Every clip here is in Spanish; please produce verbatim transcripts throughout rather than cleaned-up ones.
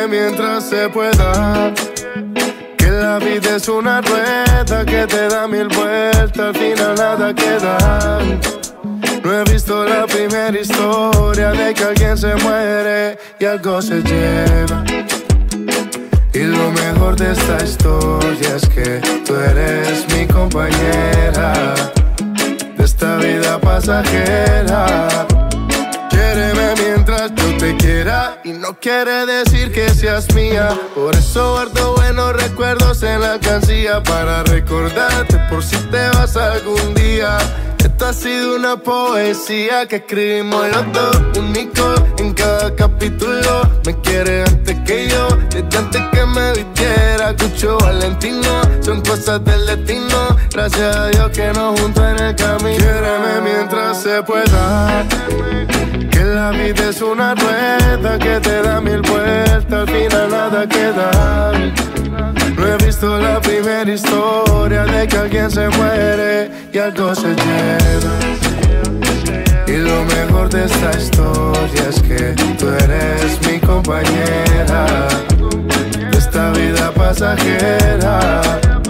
mientras se pueda, que la vida es una rueda que te da mil vueltas, al final nada queda. No he visto la primera historia de que alguien se muere y algo se lleva. Y lo mejor de esta historia es que tú eres mi compañera de esta vida pasajera. Quiéreme mientras yo te quiera, y no quiere decir que seas mía. Por eso guardo buenos recuerdos en la alcancía, para recordarte por si te vas algún día. Esta ha sido una poesía que escribimos los dos, único en cada capítulo. Me quiere antes que yo, desde antes que me vistiera Cucho Valentino. Son cosas del destino, gracias a Dios que nos juntó en el camino. Quiéreme mientras se pueda, que la vida es una rueda que te da mil vueltas, al final nada queda. No he visto la primera historia de que alguien se muere y algo se lleva. Y lo mejor de esta historia es que tú eres mi compañera de esta vida pasajera.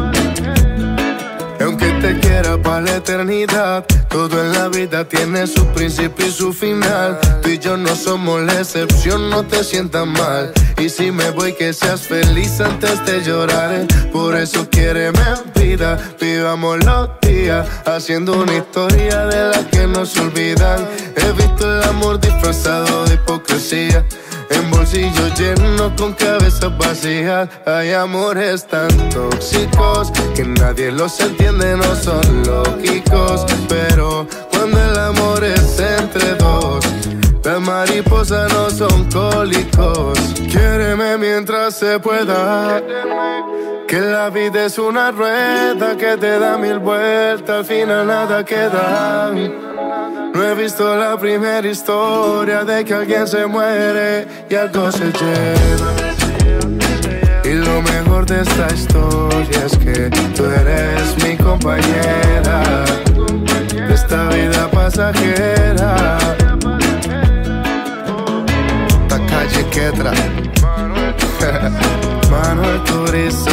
Aunque te quiera para la eternidad, todo en la vida tiene su principio y su final. Tú y yo no somos la excepción, no te sientas mal. Y si me voy, que seas feliz antes de llorar. Por eso quiéreme vida, vivamos los días haciendo una historia de las que nos olvidan. He visto el amor disfrazado de hipocresía, en bolsillos llenos con cabezas vacías. Hay amores tan tóxicos que nadie los entiende, no son lógicos. Pero cuando el amor es entre dos, las mariposas no son cólicos. Quiéreme mientras se pueda, que la vida es una rueda que te da mil vueltas, al final nada queda. No he visto la primera historia de que alguien se muere y algo se lleva. Y lo mejor de esta historia es que tú eres mi compañera de esta vida pasajera. Esta calle Quetra Manuel Turizo.